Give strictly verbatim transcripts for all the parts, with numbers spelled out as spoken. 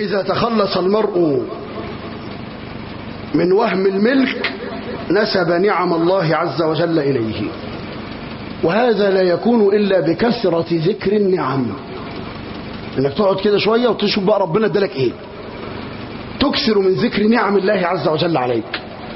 إذا تخلص المرء من وهم الملك نسب نعم الله عز وجل إليه، وهذا لا يكون إلا بكثرة ذكر النعم. انك تقعد كده شوية وتشوف بقى ربنا ادالك ايه، تكثر من ذكر نعم الله عز وجل عليك.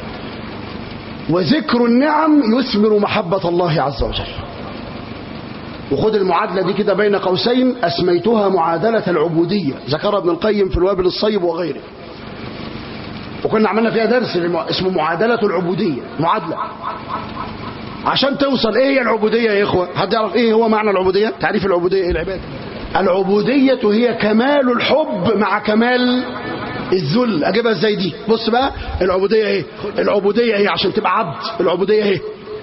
وذكر النعم يثمر محبة الله عز وجل. وخد المعادلة دي كده بين قوسين، أسميتها معادلة العبودية، ذكرها ابن القيم في الوابل الصيب وغيره، وكنا عملنا فيها درس اسمه معادلة العبودية. معادلة عشان توصل ايه هي العبودية يا اخوة؟ حد يعرف ايه هو معنى العبودية؟ تعريف العبودية ايه؟ العبادة. العبودية هي كمال الحب مع كمال الذل. اجيبها ازاي دي؟ بص بقى، العبودية ايه؟ العبودية هي عشان تبقى عبد، العبودية ايه؟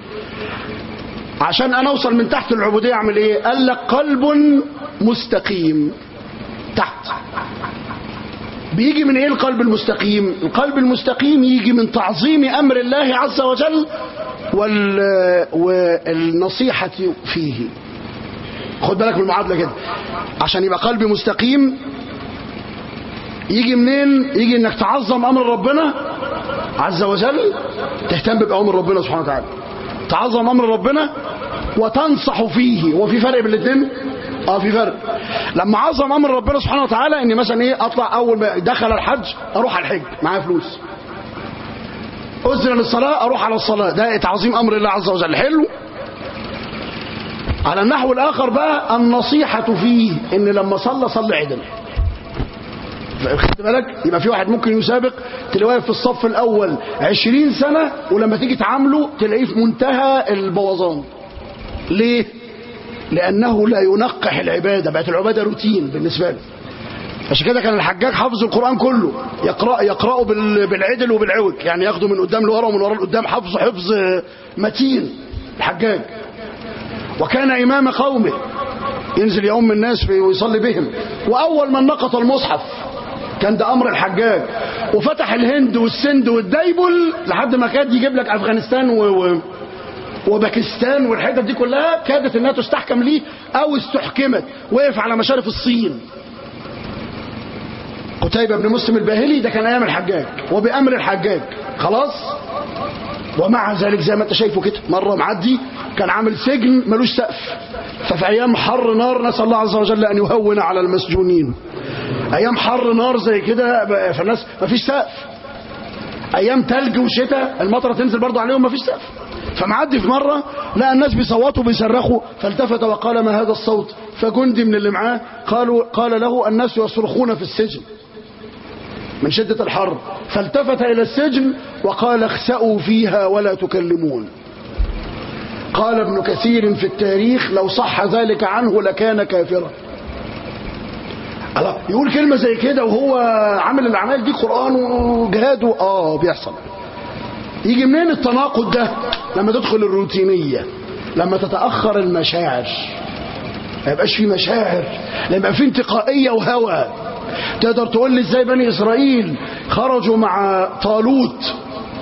عشان انا اوصل من تحت العبودية اعمل ايه؟ قال لك قلب مستقيم. تحت بيجي من ايه القلب المستقيم؟ القلب المستقيم يجي من تعظيم امر الله عز وجل وال... والنصيحة فيه. خد بالك من المعادلة كده، عشان يبقى قلبي مستقيم يجي منين؟ يجي انك تعظم امر ربنا عز وجل، تهتم بأمر ربنا سبحانه وتعالى، تعظم امر ربنا وتنصح فيه. وفي فرق بين الاثنين؟ اه في فرق. لما عظم امر ربنا سبحانه وتعالى اني مثلا ايه، اطلع اول ما دخل الحج اروح على الحج معايا فلوس، اذن للصلاه اروح على الصلاه، ده تعظيم امر الله عز وجل. حلو. على النحو الاخر بقى النصيحه فيه، ان لما صلى صلي عدل. خدت بالك؟ يبقى في واحد ممكن يسابق تلاقيه واقف في الصف الاول عشرين سنه، ولما تيجي تعامله تلاقيه في منتهى البوظان. ليه؟ لانه لا ينقح العباده، بقت العباده روتين بالنسبه له. عشان كده كان الحجاج حافظ القران كله، يقرا يقراه بالعدل وبالعوج، يعني ياخده من قدام لورا ومن ورا لقدام، حفظ حفظ متين الحجاج. وكان امام قومه، ينزل يؤم الناس ويصلي بهم. واول من نقط المصحف كان ده امر الحجاج، وفتح الهند والسند والديبل لحد ما كاد يجيب لك افغانستان و... و... وباكستان والحتت دي كلها كادت انها تستحكم ليه او استحكمت. وقف على مشارف الصين. قتيبة بن مسلم الباهلي ده كان ايام الحجاج وبامر الحجاج خلاص. ومع ذلك زي ما انت شايفه كده، مره معدي كان عامل سجن ملوش سقف، ففي ايام حر نار نسال الله عز وجل ان يهون على المسجونين. ايام حر نار زي كده فالناس مفيش سقف، ايام تلج وشتاء المطره تنزل برضه عليهم مفيش سقف. فمعدي في مره لقى الناس بيصوتوا بيصرخوا، فالتفت وقال ما هذا الصوت؟ فجندي من اللي معاه قالوا قال له الناس يصرخون في السجن من شدة الحر. فالتفت إلى السجن وقال اخسأوا فيها ولا تكلمون. قال ابن كثير في التاريخ لو صح ذلك عنه لكان كافرا. يقول كلمة زي كده وهو عامل الأعمال دي قرآن وجهاد. آه بيحصل. يجي منين التناقض ده؟ لما تدخل الروتينية، لما تتأخر المشاعر، ما يبقاش في مشاعر، لما يبقى في انتقائية وهوى. تقدر تقول لي ازاي بني إسرائيل خرجوا مع طالوت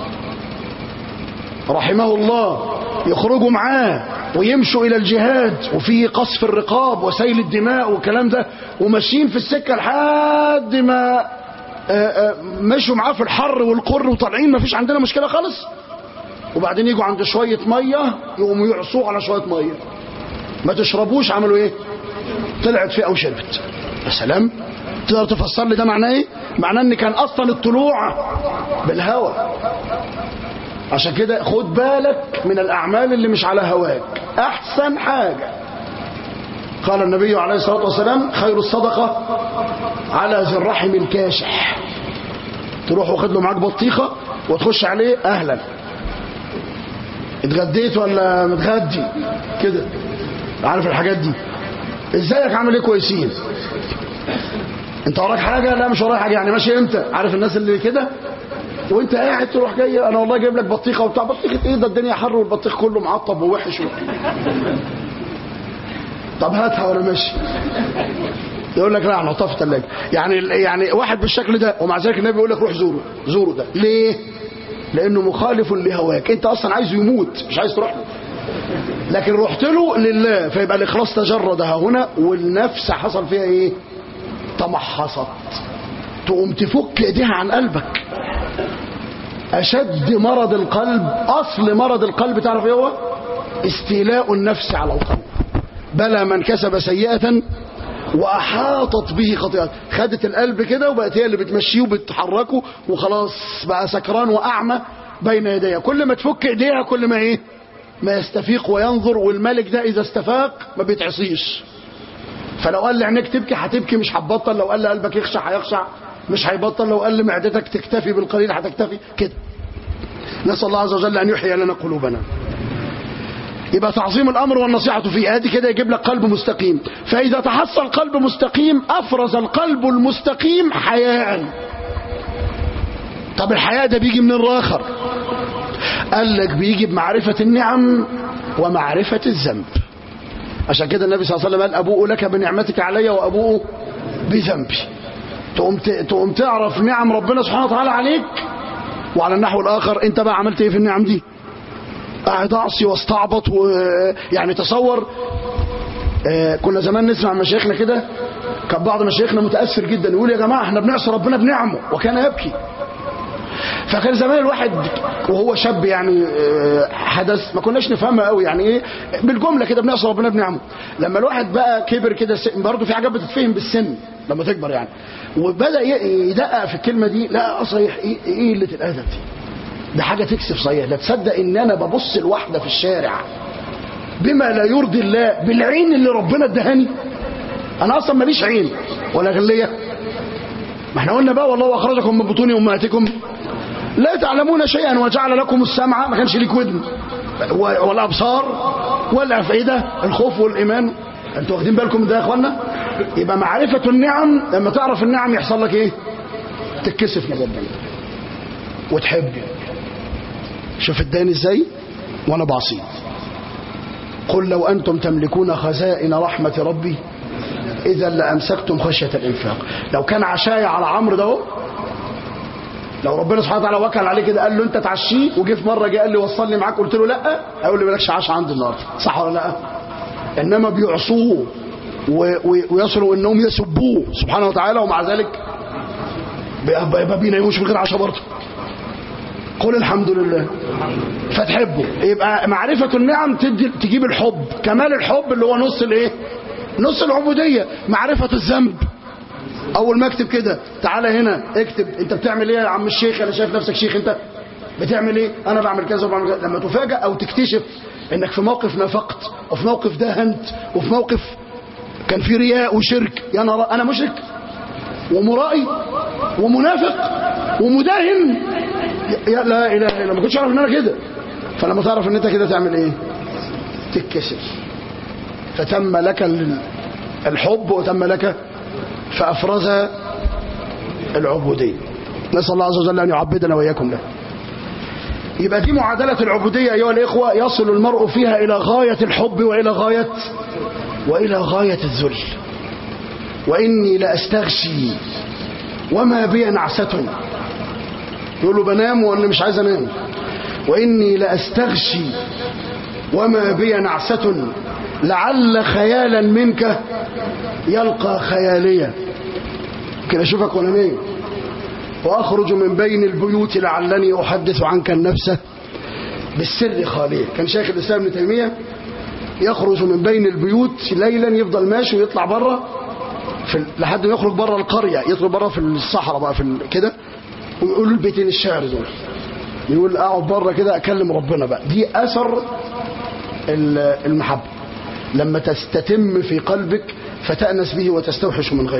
رحمه الله، يخرجوا معاه ويمشوا إلى الجهاد وفي قصف الرقاب وسيل الدماء والكلام ده، وماشيين في السكة لحد ما مشوا معاه في الحر والقر وطالعين ما فيش عندنا مشكلة خالص. وبعدين يجوا عند شوية مية يقوموا يعصوا على شوية مية، ما تشربوش. عملوا ايه؟ طلعت فئة وشربت. يا سلام. تقدر تفسر لي ده معناه ايه؟ معناه ان كان اصلا الطلوع بالهوى. عشان كده خد بالك من الاعمال اللي مش على هواك. احسن حاجة قال النبي عليه الصلاة والسلام خير الصدقة على ذي الرحم الكاشح. تروح واخد له معاك بطيخة وتخش عليه اهلا، اتغديت ولا متغدي كده، عارف الحاجات دي. ازيك عامل ايه؟ كويسين. انت وراك حاجة؟ لا مش وراك حاجة. يعني ماشي امتى؟ عارف الناس اللي كده وانت قاعد تروح جاي انا والله جايب لك بطيخة وبتاع. بطيخة ايه ده؟ الدنيا حر والبطيخ كله معطب ووحش و... طب هاتها وانا ماشي. يقول لك لا هنحطها في الثلاجة. يعني يعني واحد بالشكل ده، ومع ذلك النبي يقول لك روح زوره. زوره ده ليه؟ لانه مخالف لهواك. انت اصلا عايزه يموت مش عايز تروح له، لكن رحت له لله، فيبقى الاخلاص تجردها هنا، والنفس حصل فيها ايه؟ تمحصت. تقوم تفك ايديها عن قلبك. اشد مرض القلب، اصل مرض القلب تعرف ايه هو؟ استيلاء النفس على القلب. بلى من كسب سيئة واحاطت به خطيئة، خدت القلب كده وبقت هي اللي بتمشيه وبتحركه وخلاص بقى سكران واعمى بين يديها. كل ما تفك ايديها كل ما ايه؟ ما يستفيق وينظر. والملك ده اذا استفاق ما بيتعصيش. فلو قال لي عينيك تبكي هتبكي مش هتبطل، لو قال لي قلبك يخشع هيخشع مش هيبطل، لو قال لي معدتك تكتفي بالقليل هتكتفي كده. نسأل الله عز وجل أن يحيي لنا قلوبنا. يبقى تعظيم الأمر والنصيحة فيه، ادي كده يجيب لك قلب مستقيم. فإذا تحصل قلب مستقيم أفرز القلب المستقيم حياء. طب الحياء ده بيجي من الراخر، قال لك بيجي بمعرفة النعم ومعرفة الذنب. عشان كده النبي صلى الله عليه وسلم قال أبوء لك بنعمتك علي وأبوء بذنبي. تقوم تقوم تعرف نعم ربنا سبحانه وتعالى عليك، وعلى النحو الآخر أنت بقى عملت إيه في النعم دي؟ قاعد أعصي واستعبط. ويعني تصور آه كنا زمان نسمع مشايخنا كده، كان بعض مشايخنا متأثر جدا يقول يا جماعة احنا بنعصي ربنا بنعمه، وكان يبكي. فكان زمان الواحد وهو شاب يعني حدث ما كناش نفهمها قوي، يعني ايه بالجمله كده بنعصي ربنا بنعمه. لما الواحد بقى كبر كده برضه في حاجات بتتفهم بالسن لما تكبر يعني، وبدا يدقق في الكلمه دي، لا صحيح ايه ايه قله الادب دي؟ ده حاجه تكسف صحيح. لا تصدق ان انا ببص لواحده في الشارع بما لا يرضي الله بالعين اللي ربنا ادهاني. انا اصلا ماليش عين ولا غليه. ما احنا قلنا بقى والله اخرجكم من بطون امهاتكم لا تعلمون شيئا وجعل لكم السمع، ما كانش ليك ودن، والابصار والافئده، الخوف والايمان. انتوا واخدين بالكم ده يا اخوانا؟ يبقى معرفه النعم، لما تعرف النعم يحصل لك ايه؟ تتكسف من ربنا وتحبه. شوف اداني ازاي وانا بعصيه. قل لو انتم تملكون خزائن رحمه ربي اذا لامسكتم خشيه الانفاق. لو كان عشايا على عمرو ده، لو ربنا سبحانه وتعالى وكل عليه كده قال له انت تعشيه، وجه في مره جه قال لي وصلني معاك، قلت له لا، هيقول لي مالكش عشاء عندي النهارده، صح ولا لا؟ انما بيعصوه ويصلوا انهم يسبوه سبحانه وتعالى، ومع ذلك ما بيناموش من غير عشاء برضه. قل الحمد لله فتحبه. يبقى معرفه النعم تدي تجيب الحب، كمال الحب اللي هو نص الايه؟ نص العبوديه. معرفه الذنب، اول ما اكتب كده تعالى هنا اكتب انت بتعمل ايه يا عم الشيخ، انا شايف نفسك شيخ، انت بتعمل ايه؟ انا بعمل كذا وبعمل كذا. لما تفاجئ او تكتشف انك في موقف نافقت، وفي موقف دهنت، وفي موقف كان في رياء وشرك، يا نرى انا مشرك ومرائي ومنافق ومداهن، يا لا اله الا الله، ما كنتش اعرف ان انا كده. فلما تعرف ان انت كده تعمل ايه؟ تتكسف. فتم لك الحب وتم لك فأفرز العبودية. نسأل الله عز وجل أن يعبدنا وإياكم له. يبقى دي معادلة العبودية أيها الإخوة، يصل المرء فيها إلى غاية الحب وإلى غاية وإلى غاية الذل. وإني لأستغشي وما بي نعسة، يقول له بنام وأنا مش عايز أنام. وإني لأستغشي وما بي نعسة لعل خيالا منك يلقى خياليا. ممكن اشوفك وانا نايم واخرج من بين البيوت لعلني احدث عنك النفس بالسر خاليا. كان شيخ الاسلام ابن تيميه يخرج من بين البيوت ليلا، يفضل ماشي ويطلع بره في لحد ما يخرج بره القريه، يطلع بره في الصحراء بقى في كده، ويقول البيتين الشعر دول، يقول اقعد بره كده اكلم ربنا بقى. دي اثر المحبه لما تستتم في قلبك فتأنس به وتستوحش من غيره.